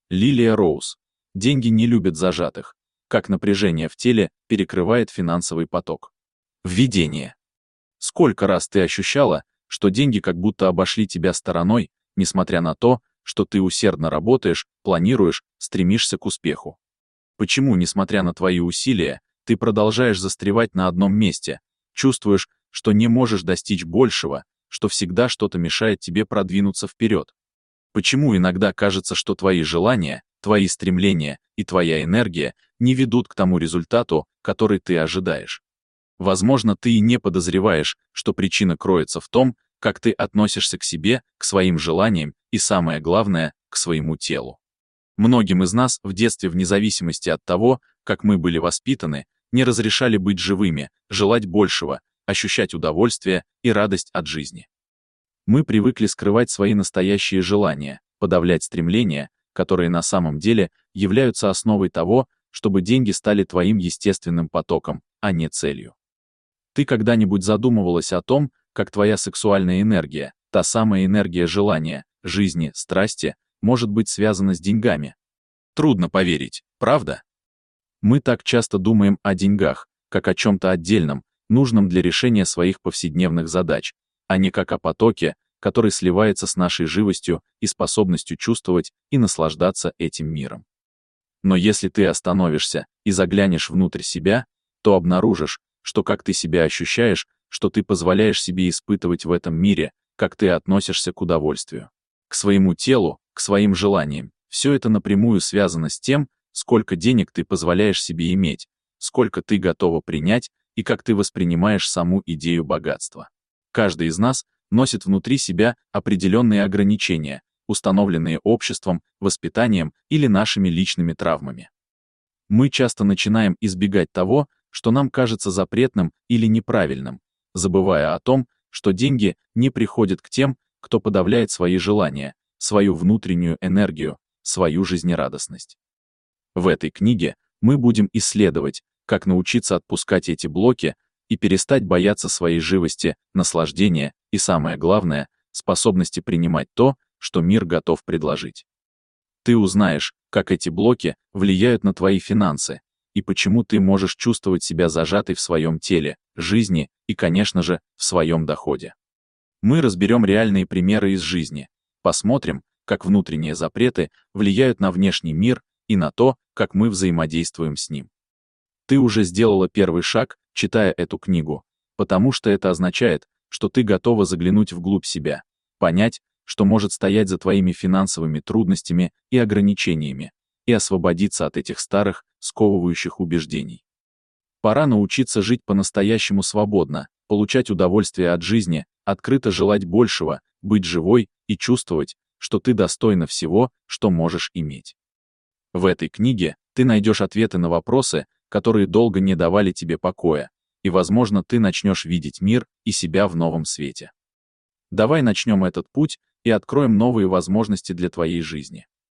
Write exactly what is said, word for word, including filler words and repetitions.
Лилия Роуз. Деньги не любят зажатых. Как напряжение в теле перекрывает финансовый поток. Введение. Сколько раз ты ощущала, что деньги как будто обошли тебя стороной, несмотря на то, что ты усердно работаешь, планируешь, стремишься к успеху? Почему, несмотря на твои усилия, ты продолжаешь застревать на одном месте, чувствуешь, что не можешь достичь большего, что всегда что-то мешает тебе продвинуться вперед? Почему иногда кажется, что твои желания, твои стремления и твоя энергия не ведут к тому результату, который ты ожидаешь? Возможно, ты и не подозреваешь, что причина кроется в том, как ты относишься к себе, к своим желаниям и, самое главное, к своему телу. Многим из нас в детстве, вне зависимости от того, как мы были воспитаны, не разрешали быть живыми, желать большего, ощущать удовольствие и радость от жизни. Мы привыкли скрывать свои настоящие желания, подавлять стремления, которые на самом деле являются основой того, чтобы деньги стали твоим естественным потоком, а не целью. Ты когда-нибудь задумывалась о том, как твоя сексуальная энергия, та самая энергия желания, жизни, страсти, может быть связана с деньгами? Трудно поверить, правда? Мы так часто думаем о деньгах, как о чем-то отдельном, нужном для решения своих повседневных задач, а не как о потоке, который сливается с нашей живостью и способностью чувствовать и наслаждаться этим миром. Но если ты остановишься и заглянешь внутрь себя, то обнаружишь, что как ты себя ощущаешь, что ты позволяешь себе испытывать в этом мире, как ты относишься к удовольствию, к своему телу, к своим желаниям. Все это напрямую связано с тем, сколько денег ты позволяешь себе иметь, сколько ты готова принять и как ты воспринимаешь саму идею богатства. Каждый из нас носит внутри себя определенные ограничения, установленные обществом, воспитанием или нашими личными травмами. Мы часто начинаем избегать того, что нам кажется запретным или неправильным, забывая о том, что деньги не приходят к тем, кто подавляет свои желания, свою внутреннюю энергию, свою жизнерадостность. В этой книге мы будем исследовать, как научиться отпускать эти блоки и перестать бояться своей живости, наслаждения и, самое главное, способности принимать то, что мир готов предложить. Ты узнаешь, как эти блоки влияют на твои финансы, и почему ты можешь чувствовать себя зажатой в своем теле, жизни и, конечно же, в своем доходе. Мы разберем реальные примеры из жизни, посмотрим, как внутренние запреты влияют на внешний мир и на то, как мы взаимодействуем с ним. Ты уже сделала первый шаг, читая эту книгу, потому что это означает, что ты готова заглянуть вглубь себя, понять, что может стоять за твоими финансовыми трудностями и ограничениями, и освободиться от этих старых, сковывающих убеждений. Пора научиться жить по-настоящему свободно, получать удовольствие от жизни, открыто желать большего, быть живой и чувствовать, что ты достойна всего, что можешь иметь. В этой книге ты найдешь ответы на вопросы, которые долго не давали тебе покоя, и, возможно, ты начнешь видеть мир и себя в новом свете. Давай начнем этот путь и откроем новые возможности для твоей жизни.